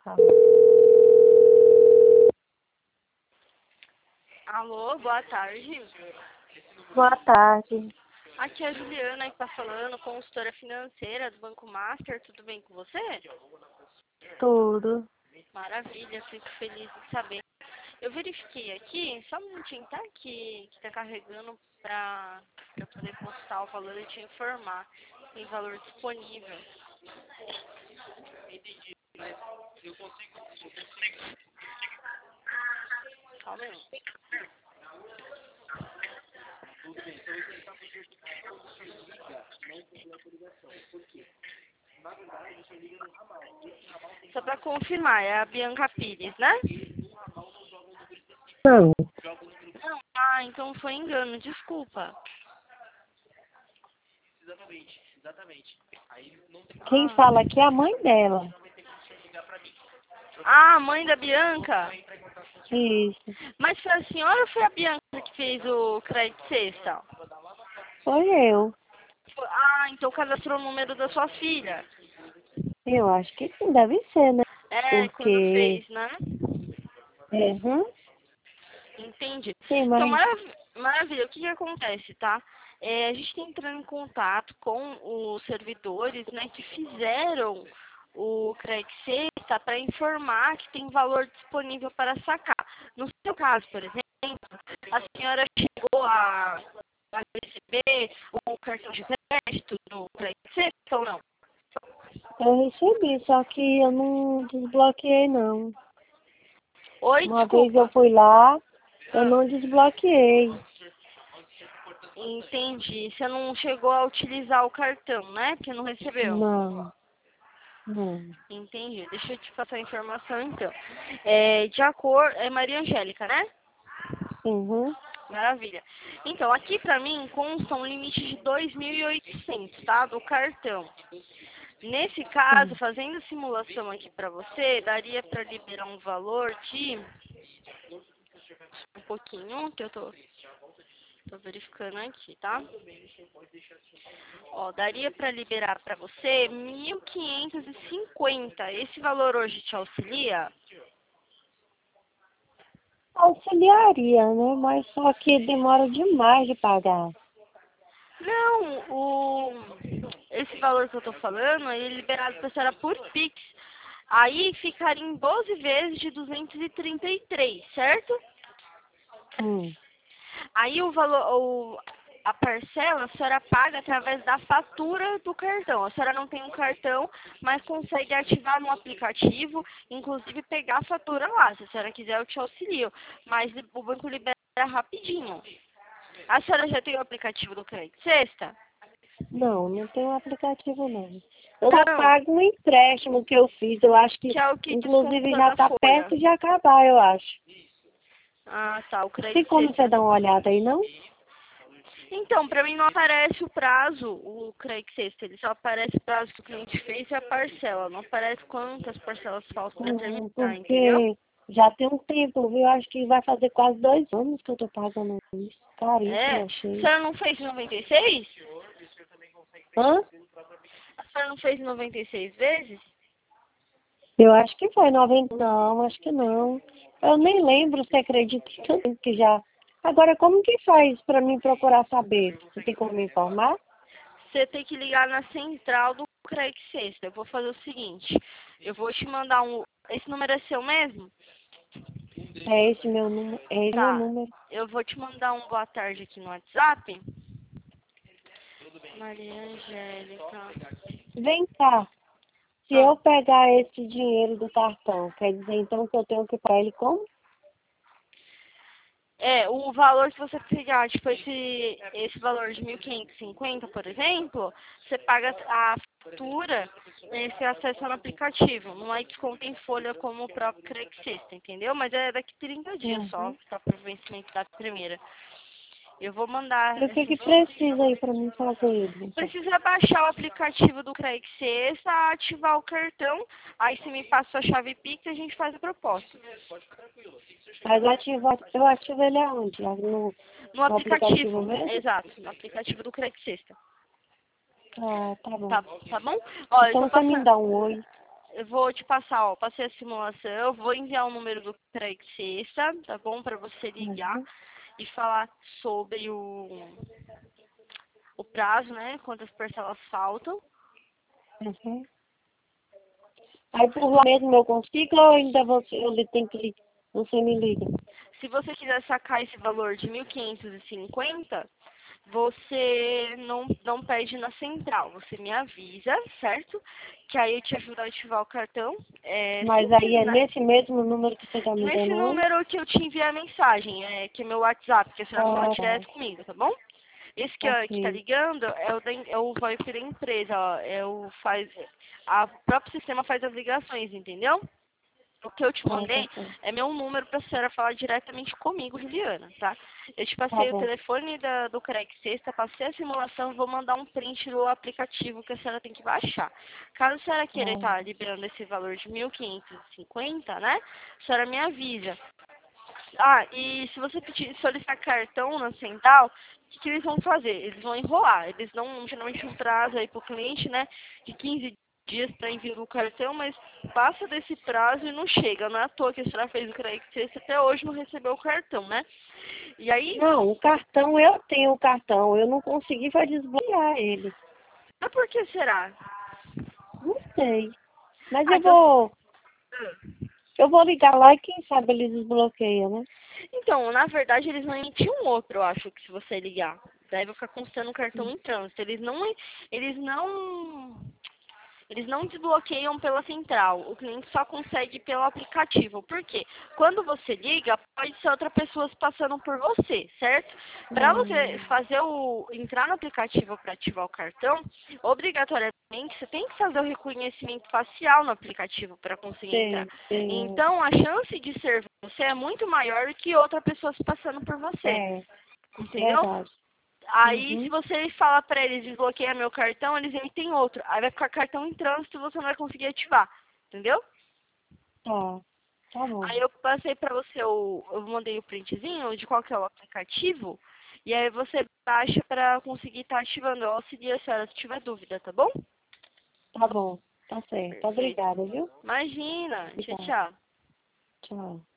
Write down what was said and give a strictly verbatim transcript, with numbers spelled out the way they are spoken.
Tá. Alô, boa tarde. Boa tarde. Aqui é a Juliana que está falando, consultora financeira do Banco Master. Tudo bem com você? Tudo. Maravilha, fico feliz de saber. Eu verifiquei aqui, só um minutinho, tá? Que está carregando para eu poder postar o valor e te informar. Tem valor disponível. Calma aí. Só para confirmar, é a Bianca Pires, né? Não. Não. Ah, então foi engano, desculpa. Quem Ah, fala aqui é a mãe dela. ah, mãe da Bianca? Isso. Mas foi a senhora ou foi a Bianca que fez o crédito sexta? Foi eu. Ah, então cadastrou o número da sua filha. Eu acho que sim, deve ser, né? É, quando Porque... fez, né? Uhum. Entendi. Sim, Então, mas... marav maravilha. O que que acontece, tá? É, a gente tem entrando em contato com os servidores, né, que fizeram o crédito sexta para informar que tem valor disponível para sacar. No seu caso, por exemplo, a senhora chegou a, a receber o cartão de crédito do crédito sexta ou não? Eu recebi, só que eu não desbloqueei, não. Oi, Uma vez eu desculpa. fui lá, eu Ah, não desbloqueei. entendi. Você não chegou a utilizar o cartão, né? Porque não recebeu. Não. Não. Entendi. Deixa eu te passar a informação então. É, de acordo, é Maria Angélica, né? Uhum. Maravilha. Então, aqui pra mim consta um limite de dois mil e oitocentos, tá? Do cartão. Nesse caso, Sim. fazendo simulação aqui pra você, daria pra liberar um valor de um pouquinho, que eu tô, tô verificando aqui, tá? Ó, daria pra liberar pra você mil quinhentos e cinquenta. Esse valor hoje te auxilia? Auxiliaria, né? Mas só que demora demais de pagar. Não, o, esse valor que eu tô falando, ele é liberado pra senhora por Pix. Aí ficaria em doze vezes de duzentos e trinta e três, certo? Hum. Aí o valor, o, a parcela a senhora paga através da fatura do cartão. A senhora não tem um cartão, mas consegue ativar no aplicativo, inclusive pegar a fatura lá. Se a senhora quiser, eu te auxilio. Mas o banco libera rapidinho. A senhora já tem o aplicativo do Crédito Sexta? Não, não tem um aplicativo não. Eu só Então, pago um empréstimo que eu fiz. Eu acho que, que é o que inclusive, desconta já da está folha. perto de acabar, eu acho. Ah, tá, o Tem Crédito como você Sexta. dar uma olhada aí, não? Então, pra mim não aparece o prazo, o Crédito Sexta. Ele só aparece o prazo que o cliente fez e a parcela. Não aparece quantas parcelas faltam pra Hum, terminar, entendeu? porque já tem um tempo, viu? Eu acho que vai fazer quase dois anos que eu tô pagando isso. Caríssimo, É. A achei. senhora não fez em noventa e seis? Hã? A senhora não fez em noventa e seis vezes? Eu acho que foi noventa. Não, acho que não. Eu nem lembro, você acredita tanto que já. Agora, como que faz para mim procurar saber? Você tem como me informar? Você tem que ligar na central do Crédito Sexta. Eu vou fazer o seguinte. Eu vou te mandar um... Esse número é seu mesmo? É esse meu número. É esse meu Tá. número. Eu vou te mandar um boa tarde aqui no WhatsApp. Maria Angélica. Vem cá. Se Ah, eu pegar esse dinheiro do cartão, quer dizer então que eu tenho que pagar ele como? é, o valor que você pegar, tipo, esse, esse valor de mil quinhentos e cinquenta, por exemplo, você paga a fatura, né, você acessa no aplicativo. Não é desconto em folha como o próprio Credit, entendeu? Mas é daqui trinta dias só, Uhum. tá para o vencimento da primeira. Eu vou mandar E o que essa que informação. precisa aí para mim fazer, então? Precisa baixar o aplicativo do Credit Sexta, ativar o cartão, aí você me passa sua chave Pix e a gente faz a proposta. Mas ativar, eu ativo ele aonde? No, No no aplicativo aplicativo, mesmo? exato, no aplicativo do Credit Sexta. Ah, tá bom. Tá, tá bom? Ó, eu tô Então você me passando. dá um oi. eu vou te passar, ó, passei a simulação, vou enviar o número do Craig Sexta, tá bom? Para você ligar Uhum. e falar sobre o, o prazo, né? Quantas parcelas faltam. Uhum. Aí por lá mesmo eu consigo ou ainda você, eu lhe tenho que ligar? Você me liga. Se você quiser sacar esse valor de mil quinhentos e cinquenta, você não, não pede na central, você me avisa, certo? Que aí eu te ajudo a ativar o cartão. É Mas aí simples, é né? nesse mesmo número que você está me Nesse dando hoje? número que eu te enviei a mensagem, é, que é meu WhatsApp, que a senhora fala Ah, tá. direto comigo, tá bom? Esse que, ó, que tá Ok. ligando é o, da, é o V oito da empresa, ó, é o faz, a, o próprio sistema faz as ligações, entendeu? O que eu te Ah, tá mandei certo. é meu número para a senhora falar diretamente comigo, Juliana, tá? Eu te Tá passei o bom. telefone da, do Craig Sexta, passei a simulação, vou mandar um print do aplicativo que a senhora tem que baixar. Caso a senhora queira Ah, estar liberando esse valor de mil quinhentos e cinquenta, né? A senhora me avisa. Ah, e se você pedir, solicitar cartão na Central, o que, que eles vão fazer? Eles vão enrolar. Eles dão geralmente um prazo aí pro cliente, né? De quinze dias para envio do cartão, mas passa desse prazo e não chega. Não é à toa que a senhora fez o crédito sexta até hoje não recebeu o cartão, né? E aí, não, o cartão, eu tenho o cartão. Eu não consegui foi desbloquear ele. mas por que será? Não sei. Mas Ah, eu então, vou, eu vou ligar lá e quem sabe eles desbloqueiam, né? então, na verdade, eles não emitem um outro, eu acho, que se você ligar. Deve ficar constando o cartão em trânsito. Eles não, eles não Eles não desbloqueiam pela central, o cliente só consegue pelo aplicativo. Por quê? Quando você liga, pode ser outra pessoa se passando por você, certo? Para você Hum, fazer o entrar no aplicativo para ativar o cartão, obrigatoriamente você tem que fazer o reconhecimento facial no aplicativo para conseguir entrar. sei, sei. Então, a chance de ser você é muito maior do que outra pessoa se passando por você, É, entendeu? verdade. Aí, se Uhum. você falar pra eles, desbloqueia meu cartão, eles emitem outro. Aí vai ficar cartão em trânsito e você não vai conseguir ativar. Entendeu? Tá, tá bom. Aí eu passei pra você, o, eu mandei o printzinho de qual que é o aplicativo. E aí você baixa pra conseguir estar ativando. Eu auxilio a senhora se tiver dúvida, tá bom? Tá bom. Tá certo. Perfeito. Obrigada, viu? Imagina. Tchau, Obrigada. tchau. Tchau.